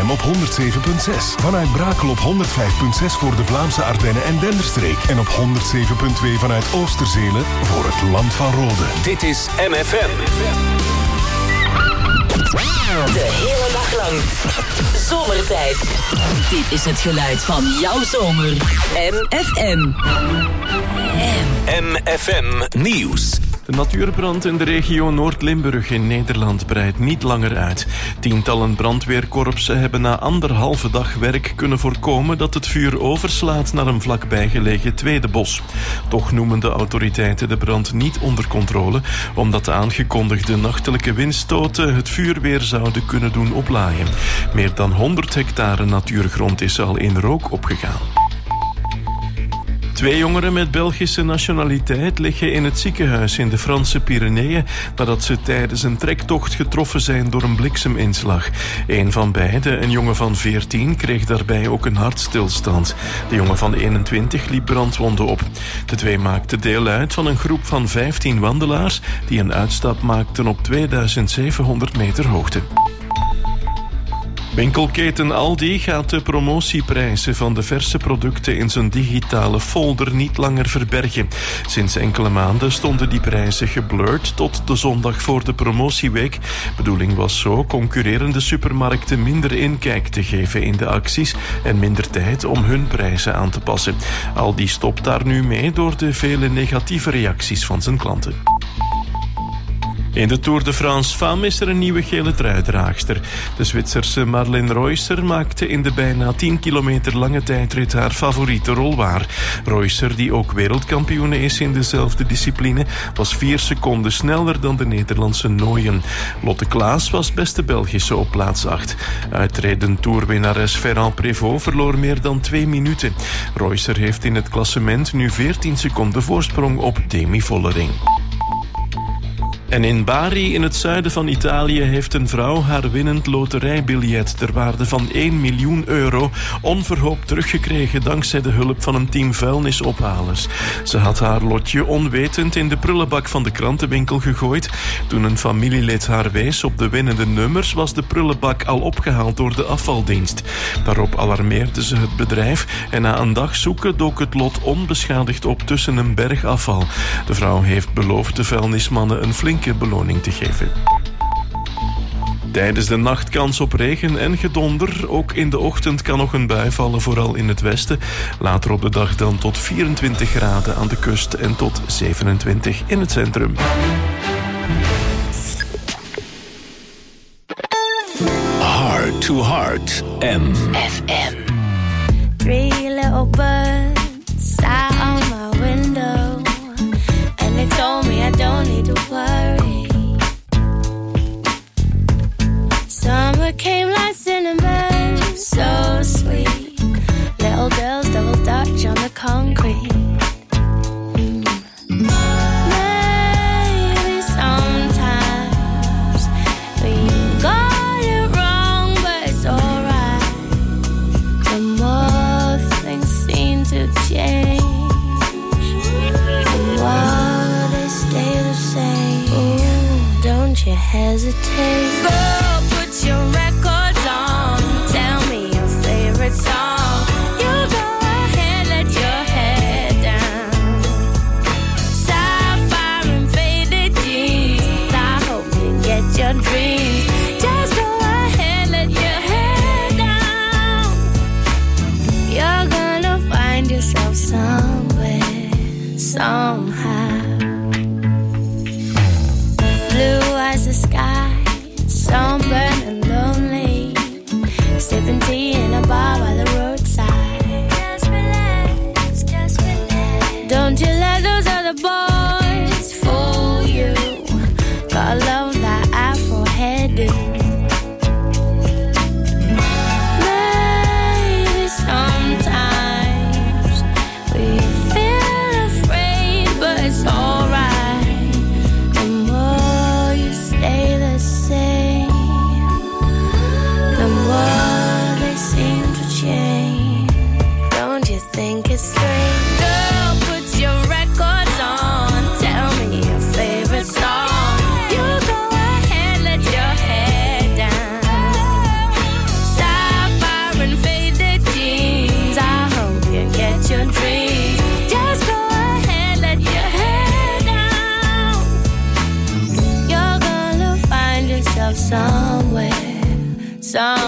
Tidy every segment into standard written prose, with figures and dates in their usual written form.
FM op 107.6. Vanuit Brakel op 105.6 voor de Vlaamse Ardennen en Denderstreek. En op 107.2 vanuit Oosterzele voor het Land van Rode. Dit is MFM. De hele dag lang. Zomertijd. Dit is het geluid van jouw zomer. MFM. MFM Nieuws. De natuurbrand in de regio Noord-Limburg in Nederland breidt niet langer uit. Tientallen brandweerkorpsen hebben na 1,5 dag werk kunnen voorkomen dat het vuur overslaat naar een vlakbijgelegen tweede bos. Toch noemen de autoriteiten de brand niet onder controle, omdat de aangekondigde nachtelijke windstoten het vuur weer zouden kunnen doen oplaaien. Meer dan 100 hectare natuurgrond is al in rook opgegaan. 2 jongeren met Belgische nationaliteit liggen in het ziekenhuis in de Franse Pyreneeën nadat ze tijdens een trektocht getroffen zijn door een blikseminslag. Een van beiden, een jongen van 14, kreeg daarbij ook een hartstilstand. De jongen van 21 liep brandwonden op. De 2 maakten deel uit van een groep van 15 wandelaars die een uitstap maakten op 2700 meter hoogte. Winkelketen Aldi gaat de promotieprijzen van de verse producten in zijn digitale folder niet langer verbergen. Sinds enkele maanden stonden die prijzen geblurred tot de zondag voor de promotieweek. Bedoeling was zo concurrerende supermarkten minder inkijk te geven in de acties en minder tijd om hun prijzen aan te passen. Aldi stopt daar nu mee door de vele negatieve reacties van zijn klanten. In de Tour de France Femmes is er een nieuwe gele truidraagster. De Zwitserse Marlene Reusser maakte in de bijna 10 kilometer lange tijdrit haar favoriete rol waar. Reusser, die ook wereldkampioene is in dezelfde discipline, was 4 seconden sneller dan de Nederlandse Nooyen. Lotte Klaas was beste Belgische op plaats 8. Uitredend Tourwinnares Ferrand Prévot verloor meer dan 2 minuten. Reusser heeft in het klassement nu 14 seconden voorsprong op Demi Vollering. En in Bari, in het zuiden van Italië, heeft een vrouw haar winnend loterijbiljet ter waarde van 1 miljoen euro onverhoopt teruggekregen dankzij de hulp van een team vuilnisophalers. Ze had haar lotje onwetend in de prullenbak van de krantenwinkel gegooid. Toen een familielid haar wees op de winnende nummers, was de prullenbak al opgehaald door de afvaldienst. Daarop alarmeerde ze het bedrijf en na een dag zoeken dook het lot onbeschadigd op tussen een berg afval. De vrouw heeft beloofd de vuilnismannen een flinke beloning te geven. Tijdens de nacht kans op regen en gedonder. Ook in de ochtend kan nog een bui vallen, vooral in het westen. Later op de dag dan tot 24 graden aan de kust en tot 27 in het centrum. Heart to Heart, MFM. 3 little birds sat on my window, and they told me I don't need to worry. Summer came like cinnamon, so sweet. Little girls double dutch on the concrete. Maybe sometimes we got it wrong, but it's alright. The more things seem to change, the more they stay the same. Ooh, don't you hesitate. Girl, put your records on.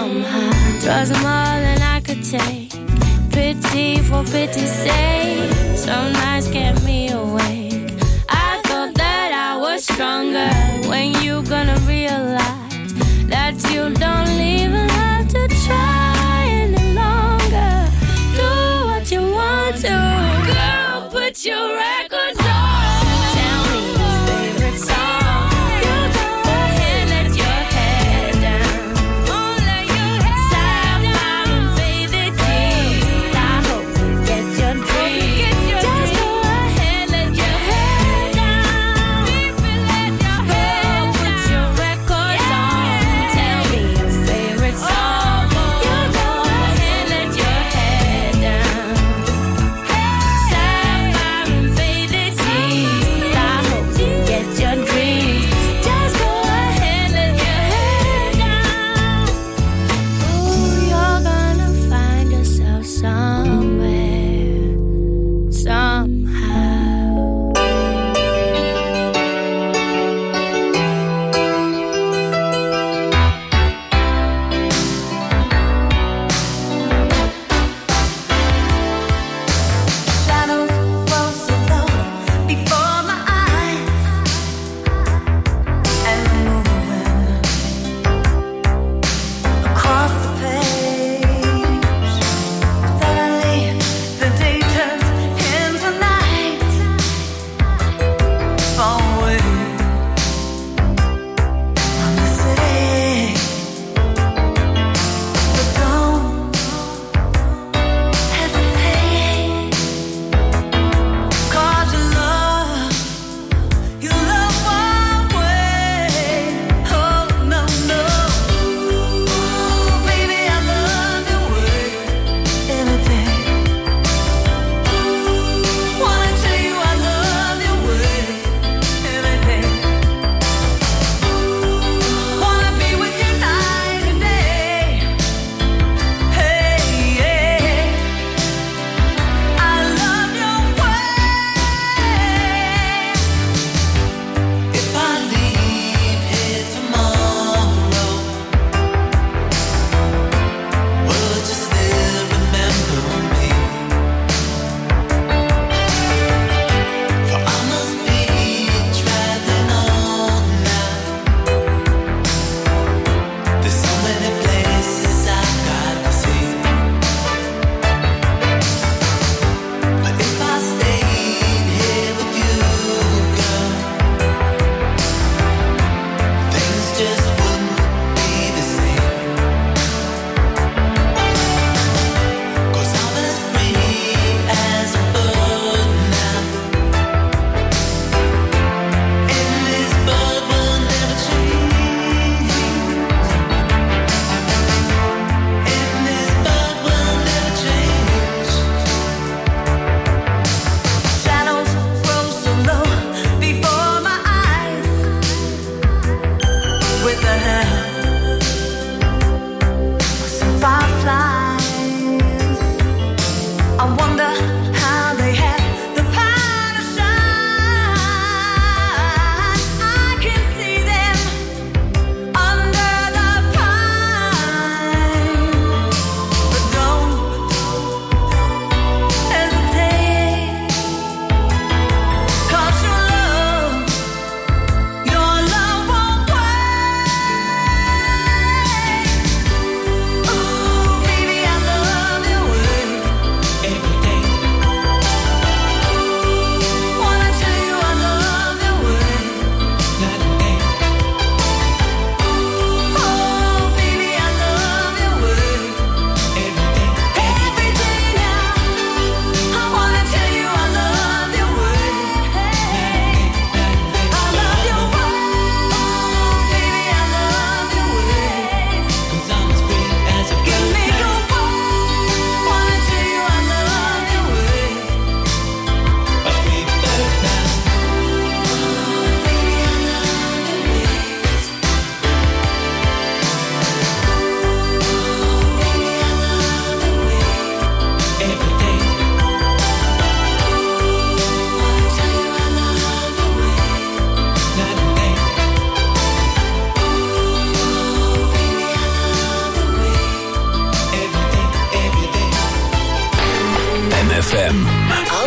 I'm high. Drugs are more than I could take. Pity for pity's sake. Some nights kept me awake. I thought that I was stronger. When you gonna realize that you don't even have to try any longer? Do what you want to. Girl, put your records on. Tell me your favorite song. You go ahead, let your head down. Let your head down. Sapphire, faded jeans. I hope you get your dream. Just go ahead, let your head down. Girl, put your records on. Tell me your favorite song.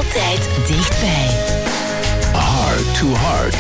Altijd dichtbij. Heart to Heart.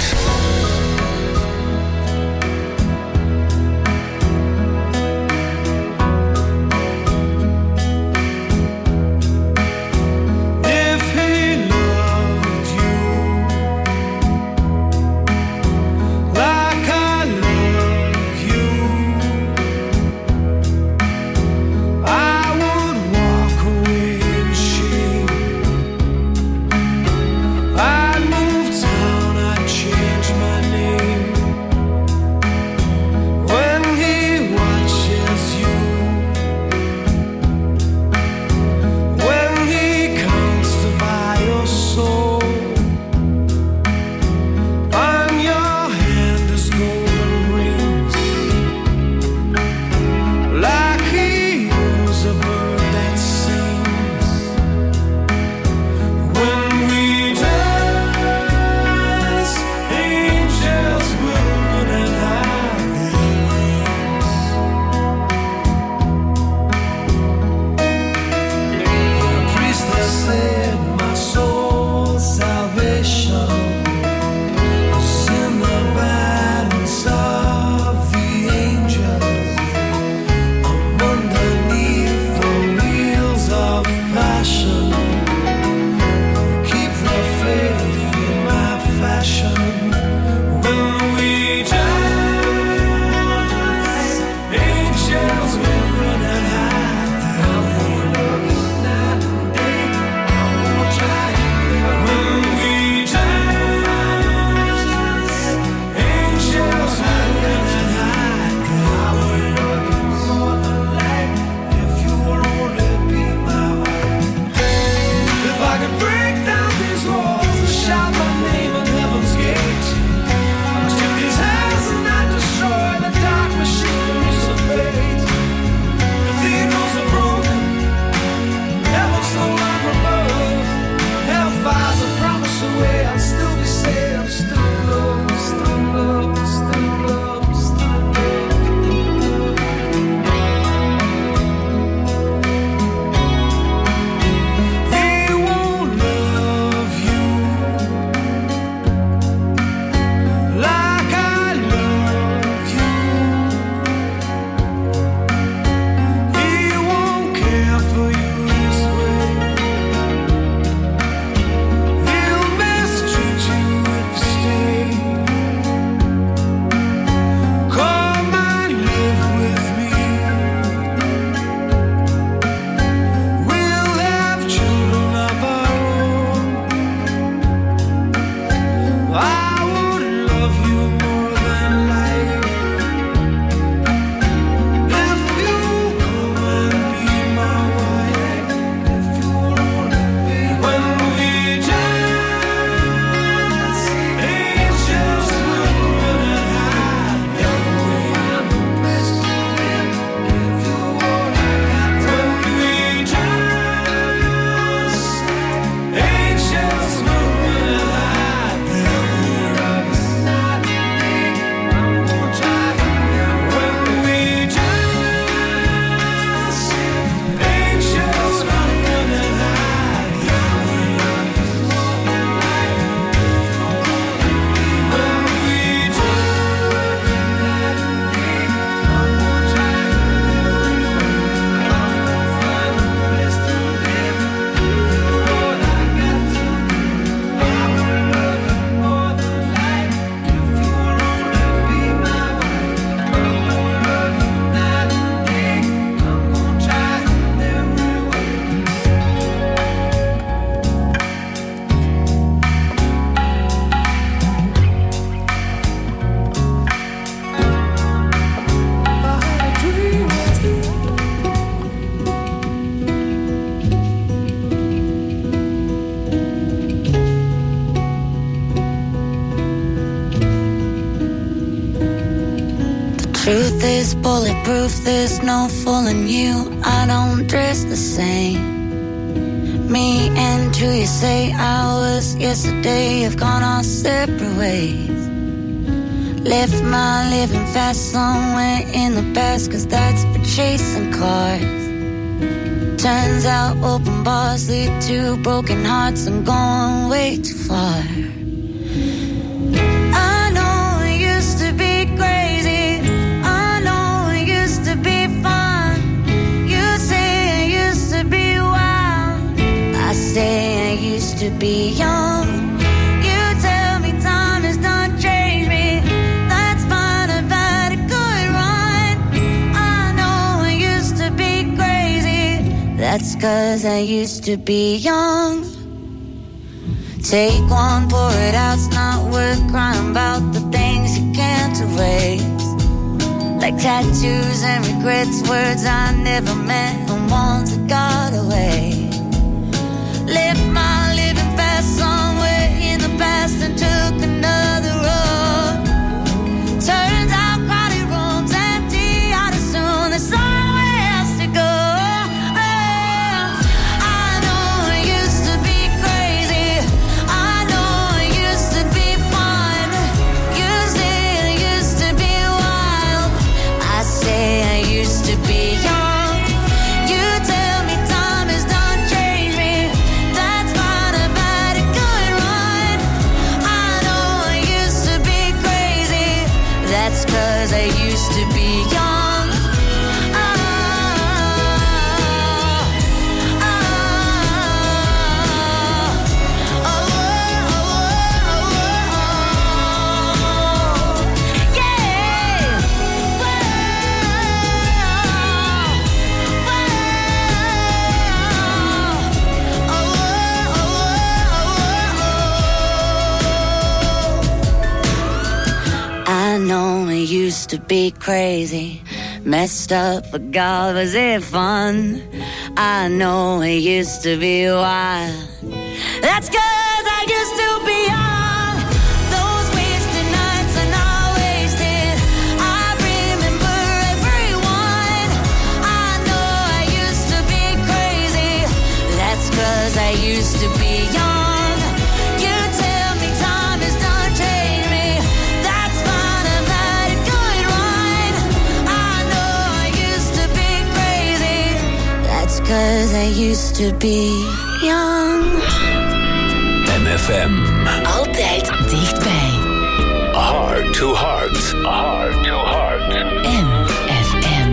Truth is bulletproof, there's no fooling you. I don't dress the same. Me and who you say I was yesterday have gone our separate ways. Left my living fast somewhere in the past, 'cause that's for chasing cars. Turns out open bars lead to broken hearts and going way too far. I know it used to be crazy. I know it used to be fun. You say it used to be wild. I say I used to be young. You tell me time has done changed me. That's fine, I've had a good run. I know it used to be crazy. That's 'cause I used to be young. Take one, pour it out, it's not worth crying about the things you can't erase. Like tattoos and regrets, words I never meant and ones that got away. Left my living fast somewhere in the past and took another road. Turns out crowded rooms empty out as soon as somewhere else to go. Used to be crazy, messed up, but God, was it fun? I know it used to be wild. That's 'cause I used to be young. Those wasted nights are not wasted. I remember everyone. I know I used to be crazy. That's 'cause I used to be young. Cause I used to be young. MFM. Altijd dichtbij. Heart to heart. Heart to heart. MFM.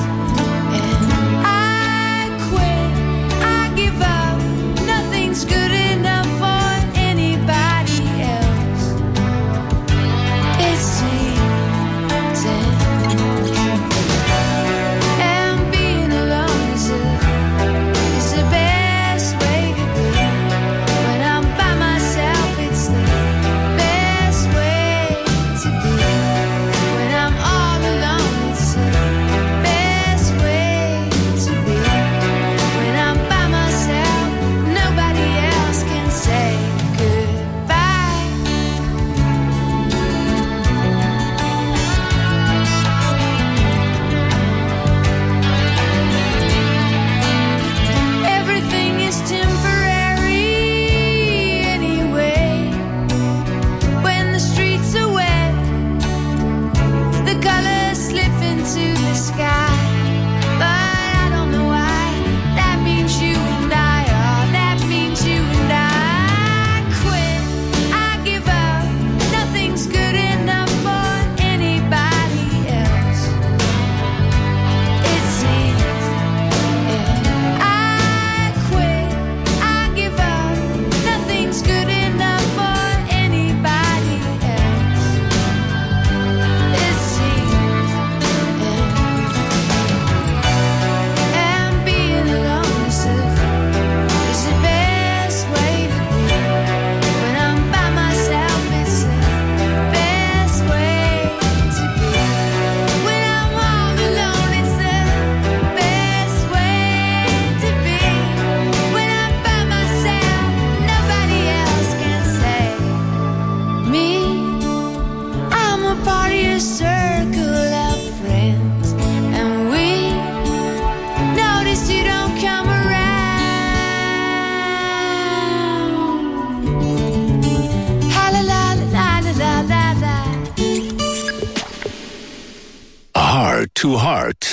Good to Heart.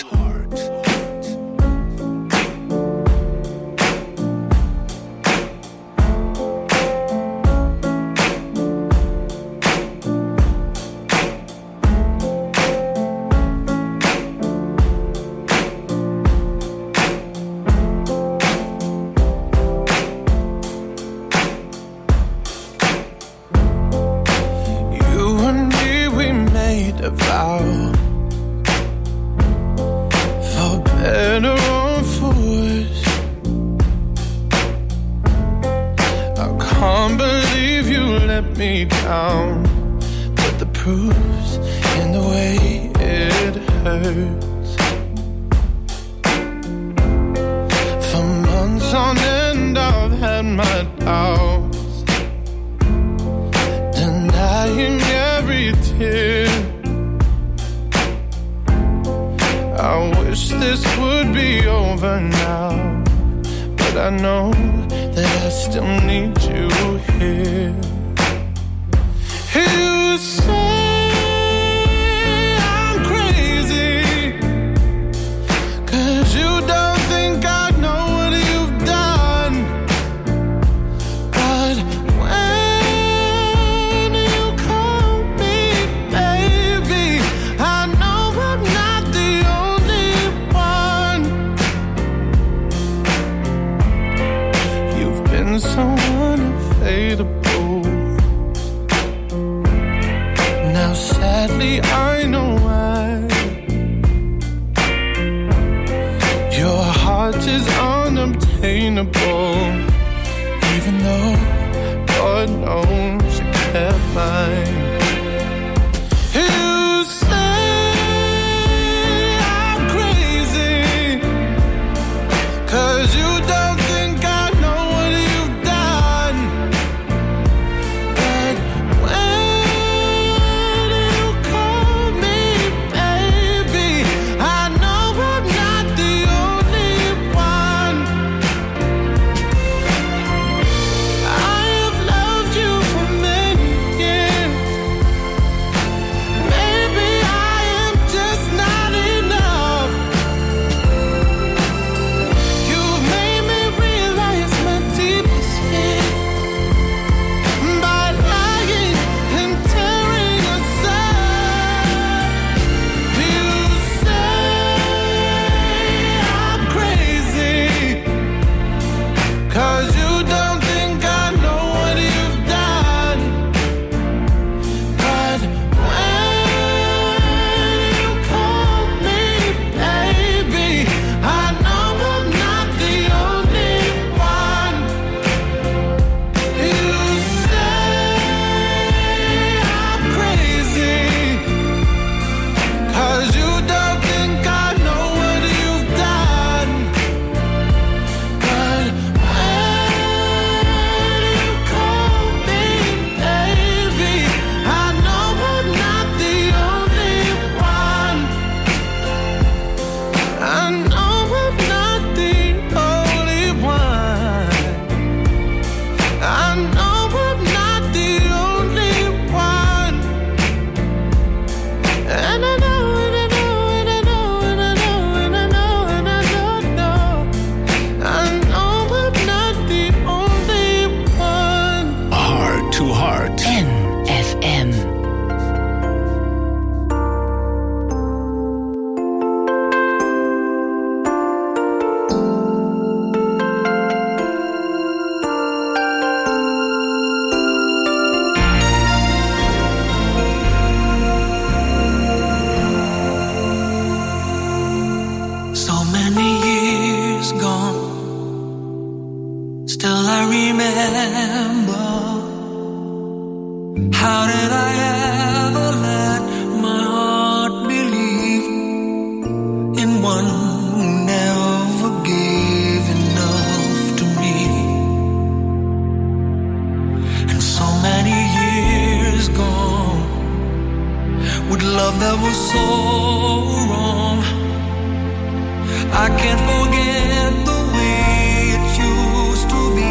I can't forget the way it used to be.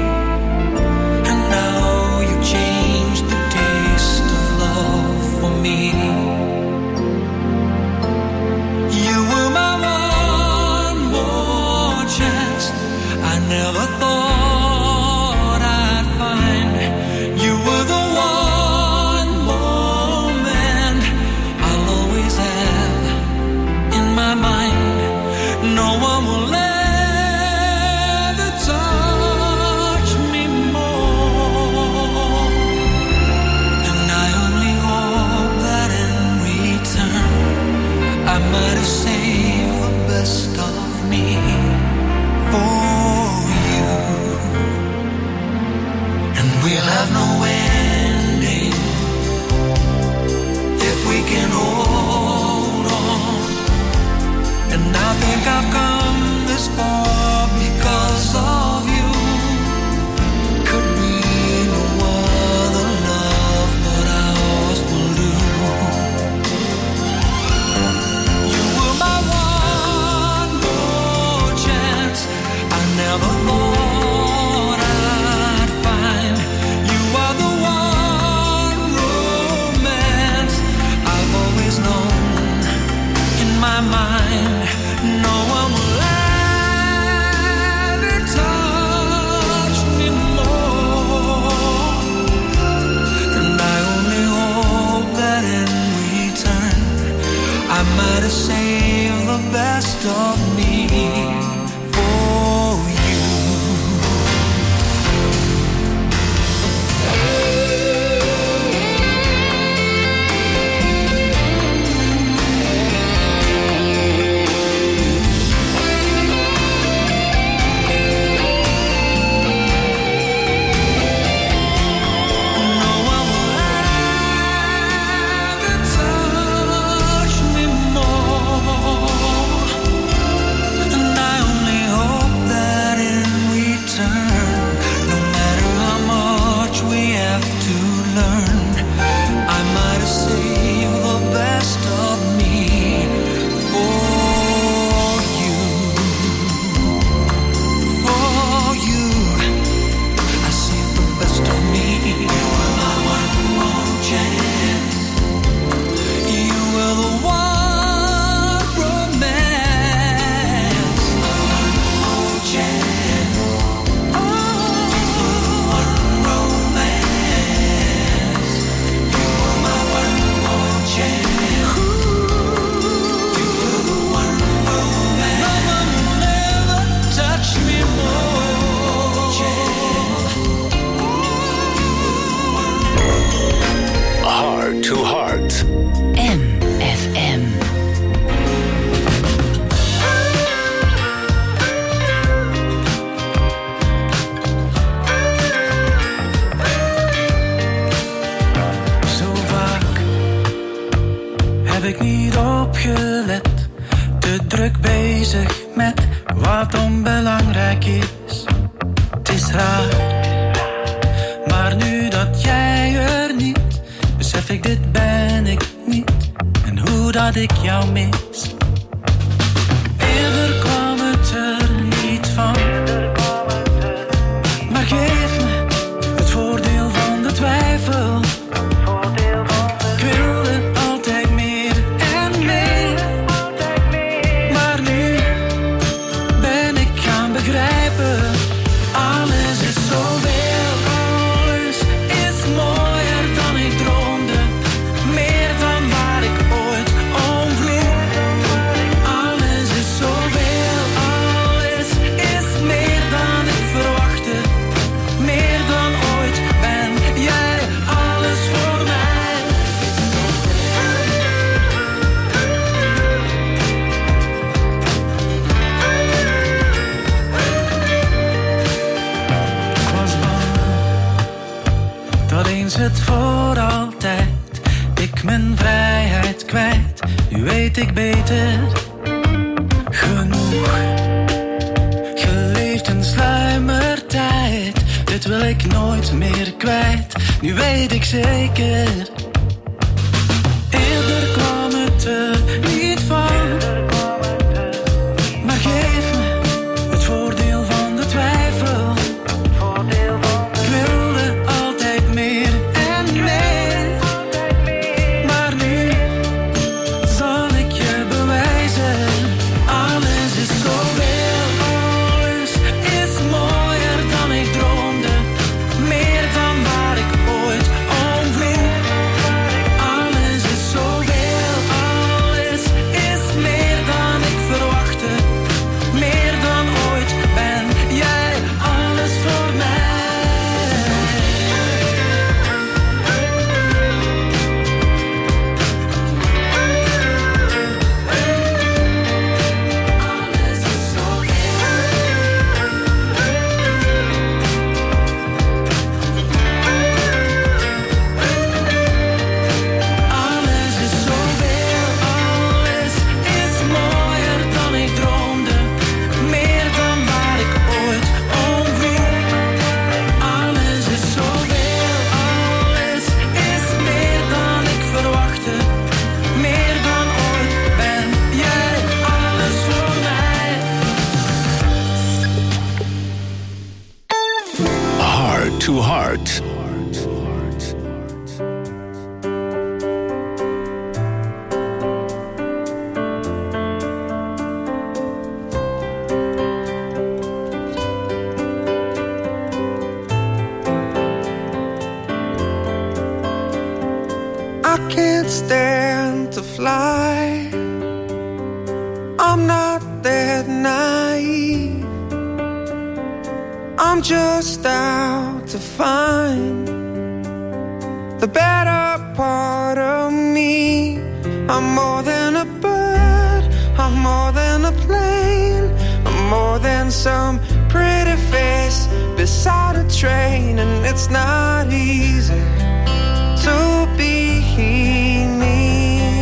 And now you changed the taste of love for me. and we'll have no ending if we can hold on. And I think I've come this far because of you. Could be no other love, but ours will do. You were my one more chance. I never thought I'd find. You are the one romance I've always known. In my mind, no one will ever touch me more. And I only hope that in return I might have saved the best of me for you. No one will ever touch me more. And I only hope that in return, no matter how much we have to learn, I might have saved the best of me for you. For you, I saved the best of me. You were my one more chance. You were the one romance. One more chance. Oh, you were the one romance. You were my one more chance. You were the one romance. No one will ever touch me more. Heart to Heart. MFM. Zo vaak heb ik niet opgelet, te druk bezig met wat onbelangrijk is. Het is raar, maar nu dat jij er niet, besef ik dit ben ik niet en hoe dat ik jou mis. Eerder kwam het er niet van, maar geef me het voordeel van de twijfel. Ik wilde altijd meer en meer, maar nu ben ik gaan begrijpen. Alles is zoveel, alles is mooier dan ik droomde, meer dan waar ik ooit om vroeg. Alles is zoveel, alles is meer dan ik verwachtte, meer dan ooit ben jij alles voor mij. Ik was bang dat eens het voor altijd ik mijn vrijheid kwijt. Nu weet ik beter genoeg. Geleefd in sluimertijd, dit wil ik nooit meer kwijt. Nu weet ik zeker, eerder kwam het er niet van, maar geef me het voordeel van de twijfel. Ik wilde altijd meer en meer, maar nu zal ik je bewijzen. Alles is zoveel, alles is mooier dan ik droomde, meer dan waar ik ooit om vroeg. Alles is zoveel, alles Heart to Heart. I can't stand to fly. I'm not that naive. I'm just out to find the better part of me. I'm more than a bird, I'm more than a plane, I'm more than some pretty face beside a train. And it's not easy to be me.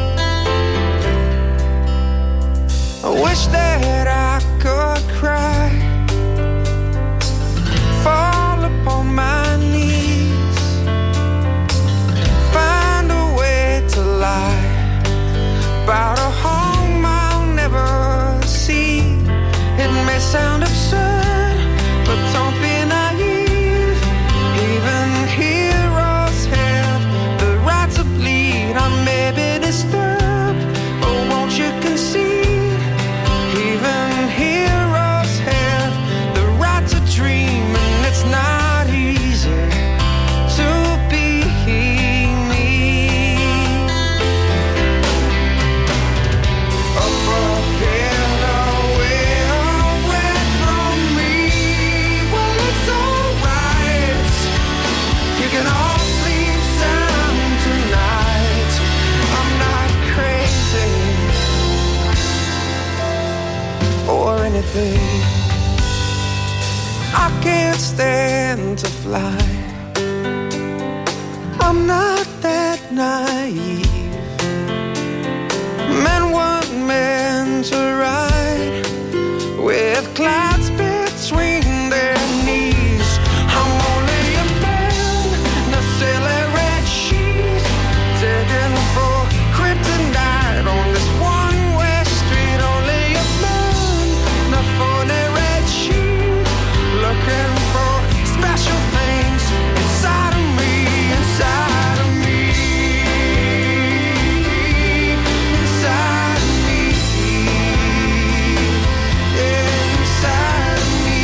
I wish that I could cry, fall upon my knees, find a way to lie about a home I'll never see. It may sound absurd, but don't be naive. Even heroes have the right to bleed. I may be disturbed, but won't you concede? Even heroes have the right to dream, and it's not easy to be me. Up ahead, away, away from me. Well, it's alright. You can all sleep sound tonight. I'm not crazy or anything. I can't stand to fly. I'm not that naive. Men weren't meant to ride with clouds between their knees. I'm only a man in a silly red sheet, taken for kryptonite on this one-way street. Only a man in a phony red sheet, looking for special things inside of me, inside of me, inside of me, inside of me,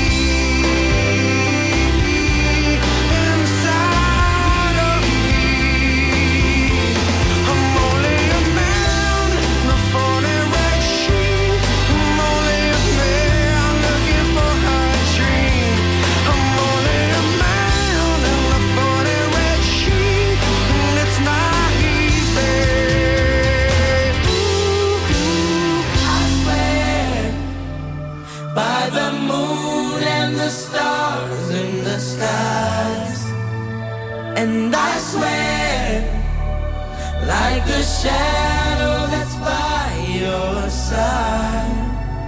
inside of me. I'm only a man in a phony red sheet. I'm only a man looking for a dream. I'm only a man in a phony red sheet, and it's not easy. I swear by the moon and the stars in the skies, and I swear like a shadow that's by your side.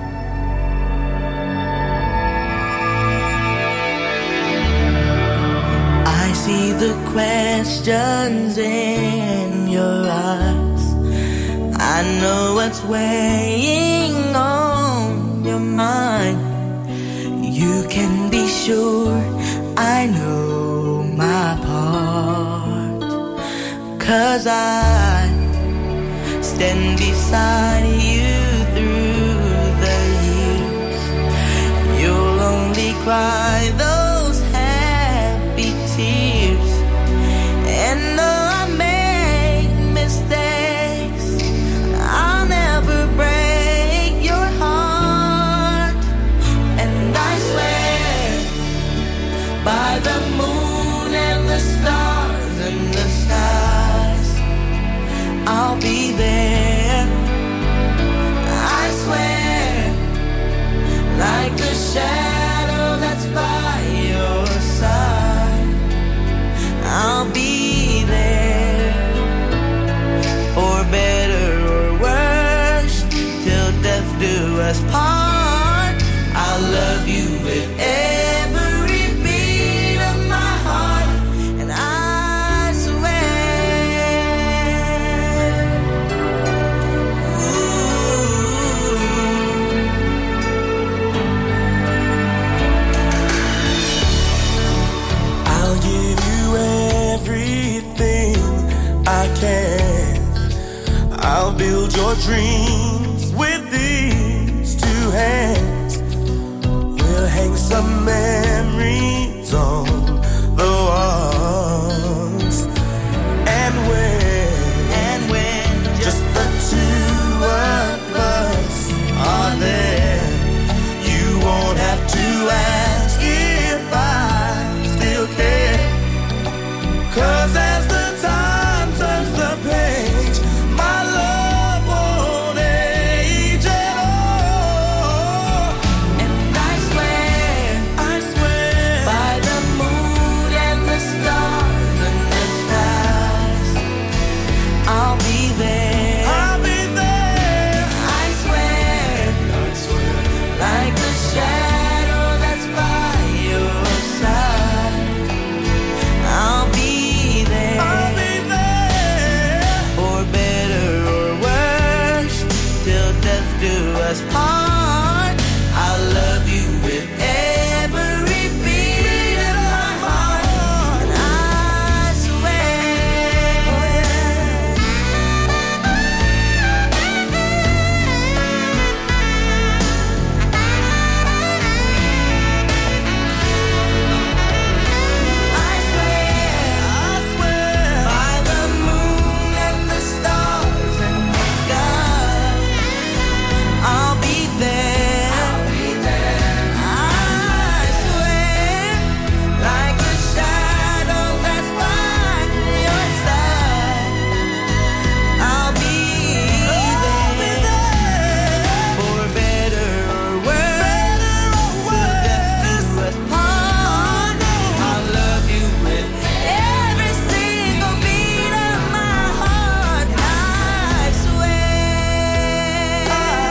I see the questions in your eyes. I know what's weighing on your mind. You can be sure I know my part, 'cause I stand beside you through the years. You'll only cry those happy tears. And though I make mistakes, I'll never break your heart. And I swear by the moon and the stars in the skies, I'll be there. I swear like the shadow that's by your side, I'll be there for better or worse, till death do us part. I'll love you with every beat of my heart, and I swear. Ooh. your dreams with these two hands. We'll hang some memories on the walls. And when just the two of us are there, you won't have to ask if I still care. 'Cause as the time turns the page, my love won't age at all. And I swear, by the moon and the stars and the skies, I'll be there. I swear, like the shadow that's by your side, I'll be there. For better or worse, till death do us part. I love you with every beat in my heart. And I swear. I swear, by the moon and the stars and the sky, I'll be there. I swear, like a shadow that's by your side, I'll be there. For better or worse, till death do us part. I love you with every single beat of my heart. I swear.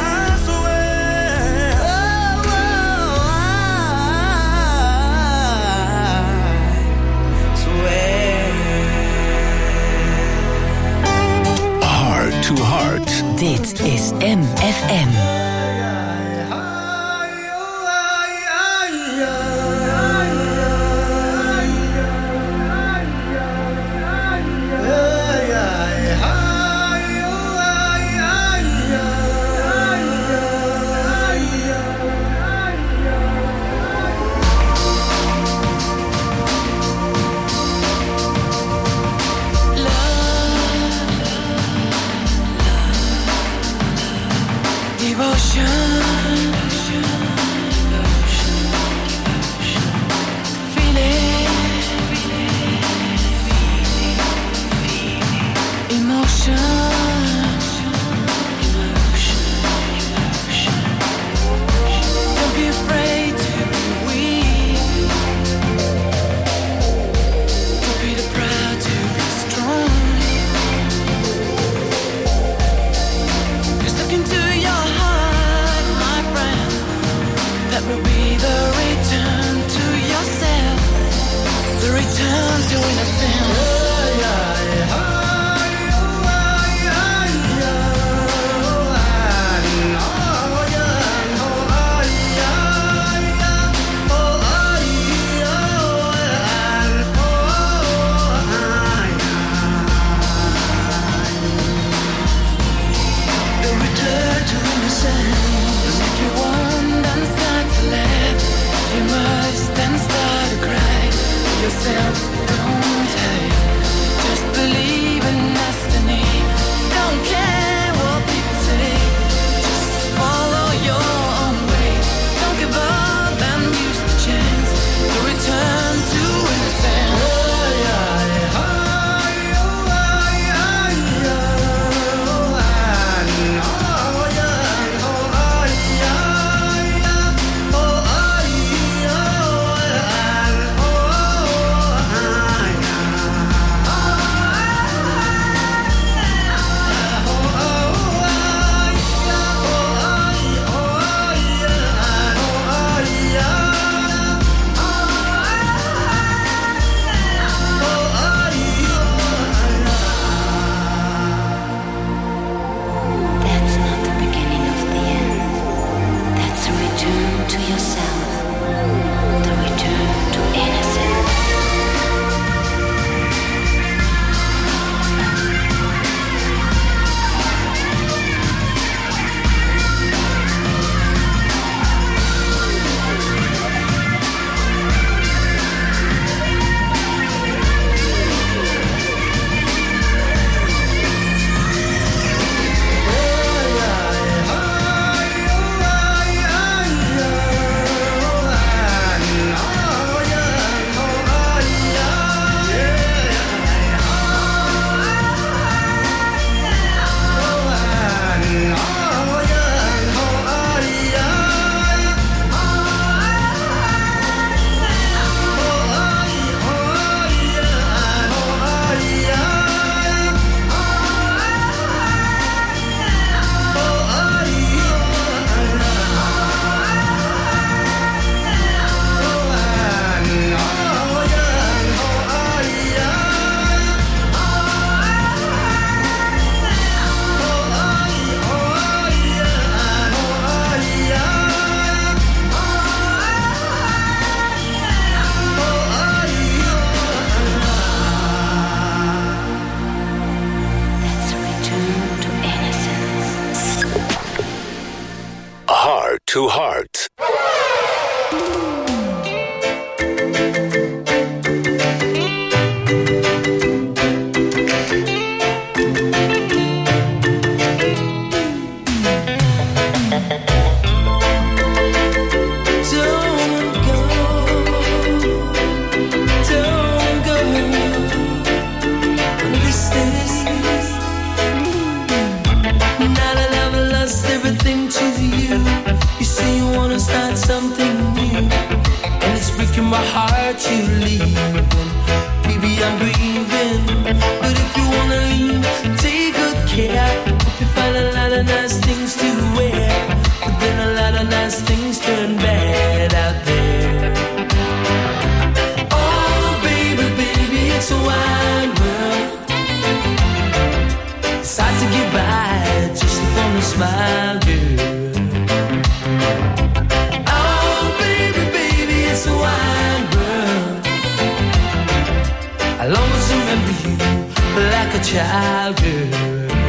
Heart to Heart. Dit is MFM. Don't be afraid to be weak. Don't be too proud to be strong. Just look into your heart, my friend. That will be the return to yourself, the return to innocence. The return to innocence. And if you want, then start to laugh. If you must, then start to cry. Yourself, don't hide. Just believe in destiny. Don't care what people say. Just follow your own way. Don't give up and use the chance to return to innocence. hurt you leaving. Baby, I'm grieving. But if you wanna leave, take good care. Hope you find a lot of nice things to wear. But then a lot of nice things turn bad out there. Oh, baby, baby, it's a wide world. It's hard to get by just upon a smile, girl. Oh, baby, baby, it's a wide world. I'll always remember you like a child, girl.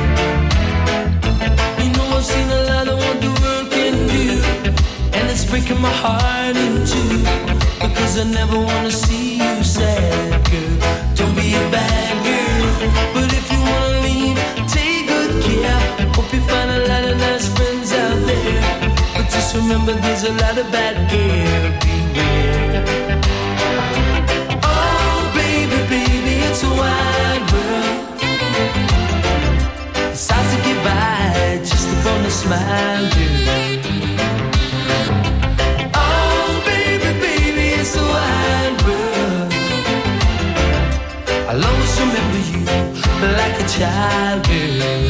You know I've seen a lot of what the world can do, and it's breaking my heart in two, because I never wanna see you sad, girl. Don't be a bad girl. But if you wanna leave, take good care. Hope you find a lot of nice friends out there. But just remember there's a lot of bad air. Beware. Oh, baby, baby, it's a wide world. It's hard to get by just upon a smile, girl. Oh, baby, baby, it's a wide world. I'll always remember you like a child, girl.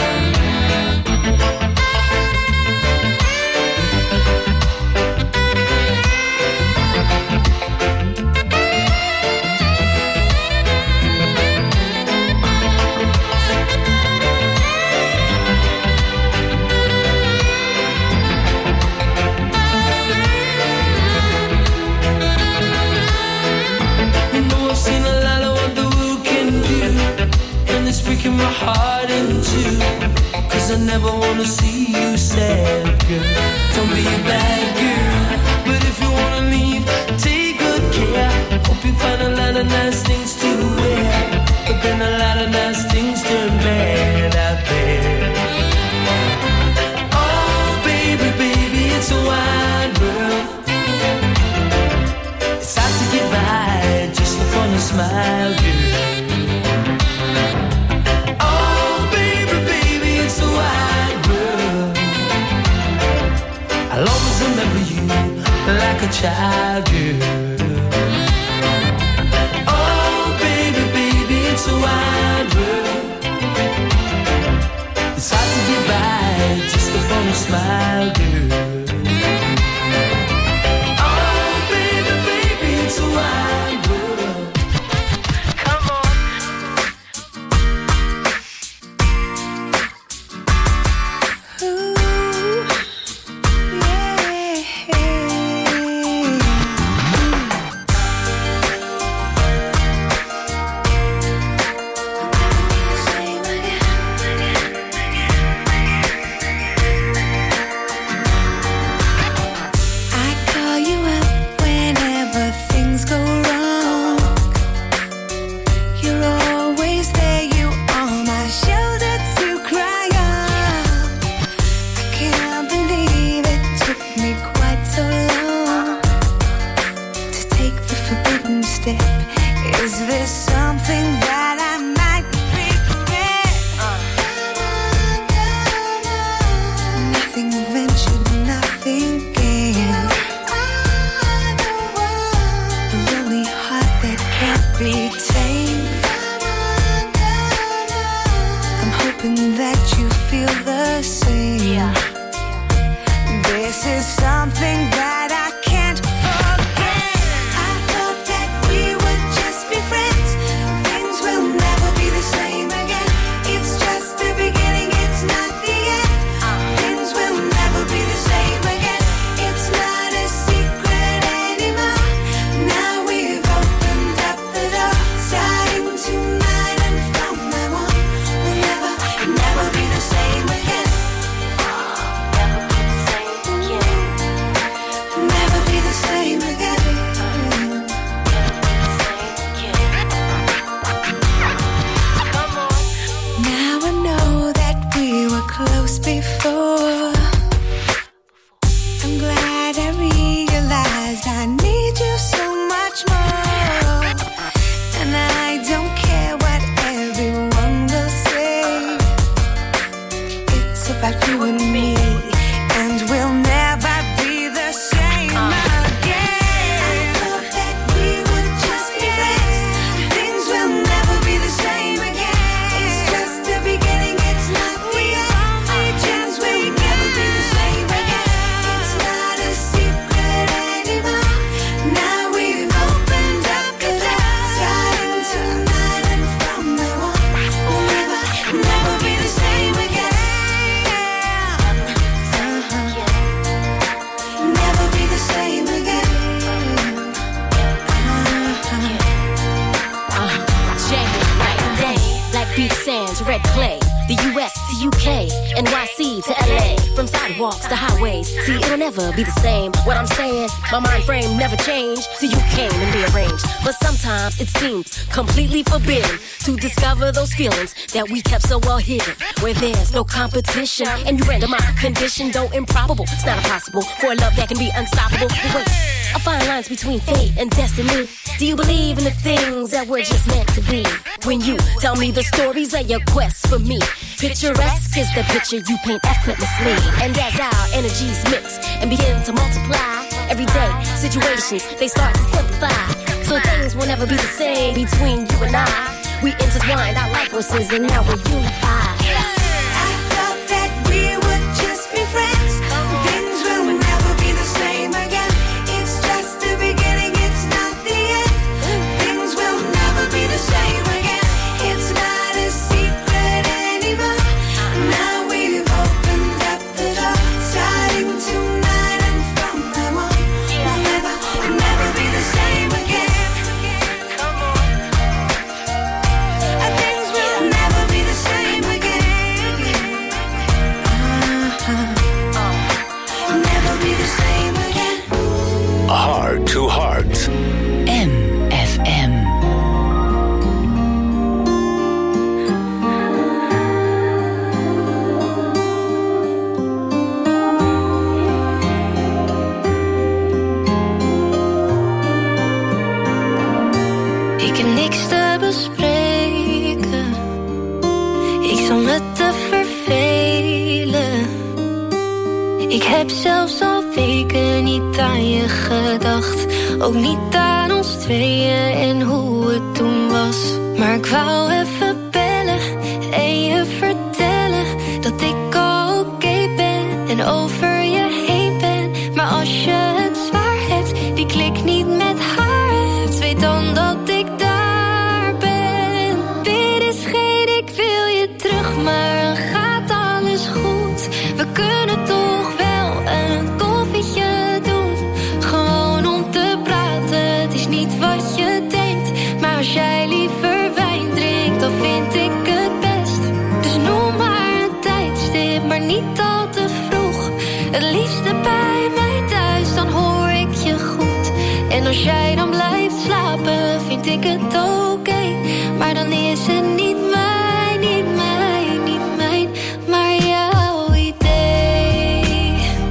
Breaking my heart in two, cause I never wanna see you sad, girl. Don't be a bad girl. But if you wanna leave, take good care. Hope you find a lot of nice things to wear. But then a lot of nice things turn bad out there. Oh, baby, baby, it's a wide world. It's hard to get by just upon a smile, girl. I'll always remember you like a child, girl. Oh, baby, baby, it's a wide world. It's hard to get by just upon a smile, girl. Oh, baby, baby, it's a wide world. Come on. beach sands, red clay. The U.S. to U.K., NYC to L.A. From sidewalks to highways, see, it'll never be the same. What I'm saying, my mind frame never changed till you came and rearranged. But sometimes it seems completely forbidden to discover those feelings that we kept so well hidden. Where there's no competition, and you render my condition, though improbable. It's not impossible for a love that can be unstoppable. But wait, I find lines between fate and destiny. Do you believe in the things that we're just meant to be? When you tell me the stories of your quest for me, picturesque is the picture you paint effortlessly. And as our energies mix and begin to multiply, everyday situations, they start to simplify. So things will never be the same between you and I. We intertwined our life forces and now we're unified. I thought that we would just be friends. Things will never be the same again. It's just the beginning, it's not the end. Things will never be the same again. It's not a secret anymore. Now we've opened up the door. Starting tonight and from now on, we'll never be the same again. Come on. Things will never be the same again. Never be the same again. Heart to Heart. MFM. Ik heb niks te bespreken. Ik zal me te vervelen. Ik heb zelfs al weken niet aan je gedacht. Ook niet aan ons tweeën en hoe het toen was. Maar ik wou even bellen en je vertellen dat ik al oké ben en over je heen ben. Maar als je het zwaar hebt, die klik niet met haar hebt, weet dan dat ik daar ben. Dit is geen ik wil je terug, maar dan gaat alles goed. We kunnen toch wel een koffietje doen, gewoon om te praten. Het is niet wat je denkt, maar als jij liever wijn drinkt, dan vind ik het best. Dus noem maar een tijdstip, maar niet al te vroeg. Het liefste bij mij thuis, dan hoor ik je goed. En als jij dan blijft slapen, vind ik het oké. Maar dan is het niet mijn, niet mijn, niet mijn, maar jouw idee.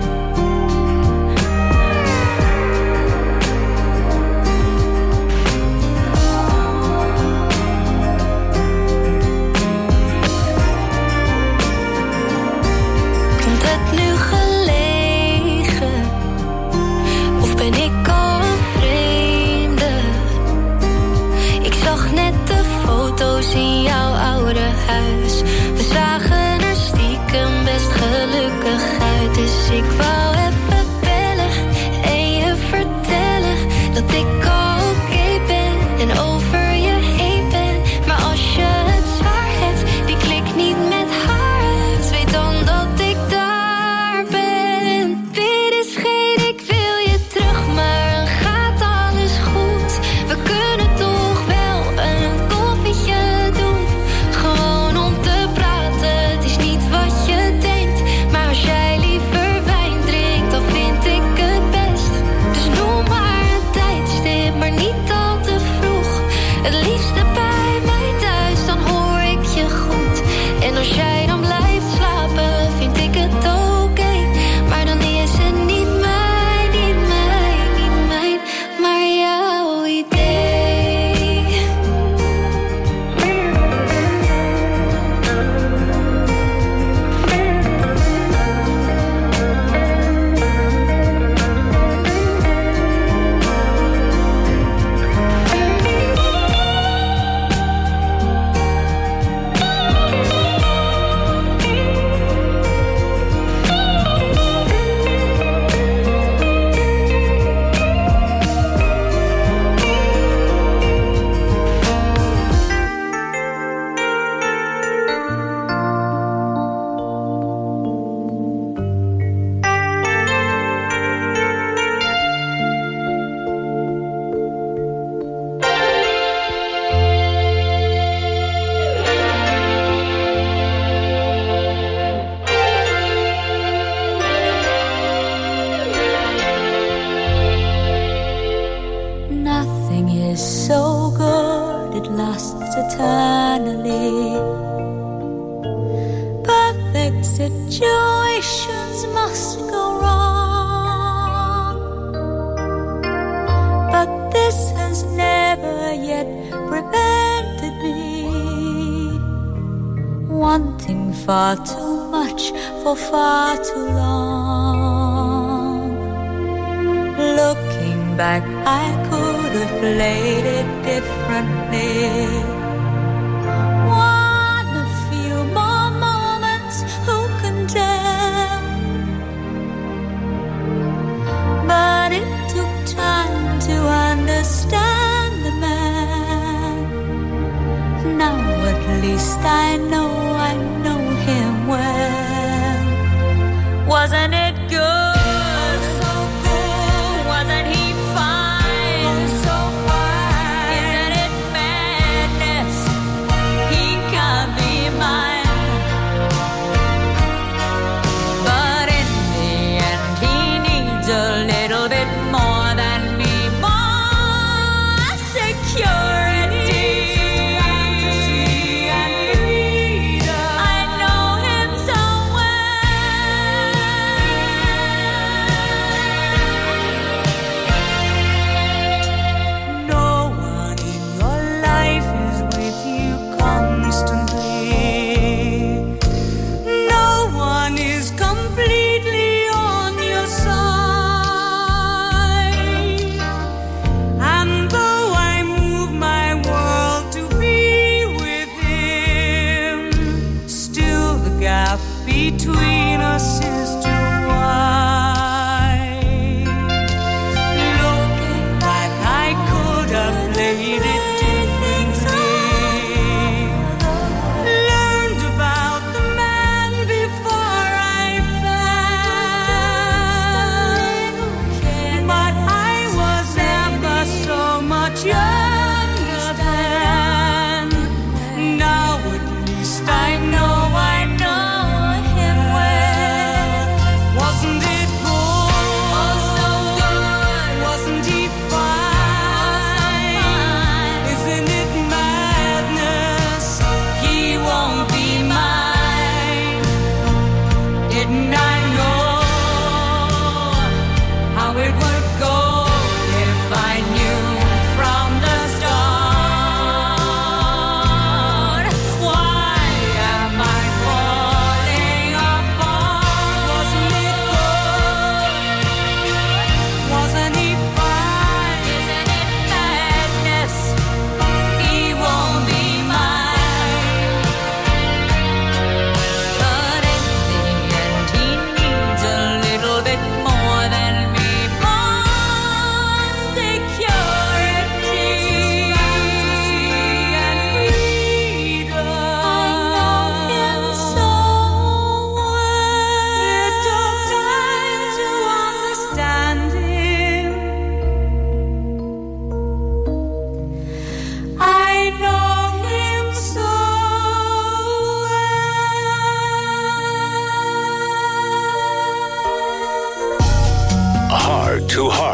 Komt het nu gelegen? Of ben ik al een vreemde? Ik zag net de foto's in jouw oude huis. We zagen er stiekem best gelukkig uit. Dus ik wou even bellen en je vertellen dat ik al oké ben en over je heen ben. Maar als je het zwaar hebt, die klik niet met haar uit, weet dan dat ik daar ben. Dit is geen ik wil je terug, maar dan gaat alles goed. We kunnen toch wel een koffietje doen, gewoon om te praten. Het is niet wat je denkt, maar lasts eternally. Perfect situations must go wrong, but this has never yet prevented me wanting far too much for far too long. Looking back, I could have played it differently. Won a few more moments, who can tell? But it took time to understand the man. Now at least I know him well. Wasn't it good? Between us is too wide. Looking back, I could have played it differently. Learned about the man before I fell, but I was never so much younger then. Now at least I know. Wasn't it good? Oh, so good. Wasn't he fine? Isn't it madness? He won't be mine. Didn't I know how it would go if I knew from the start? Why am I falling apart? Wasn't it good? Wasn't he fine? Isn't it madness? He won't be mine. But in the end, he needs a little bit more than me. More security and freedom. I know him so well. It took time to understand him. I know him so Heart to Heart.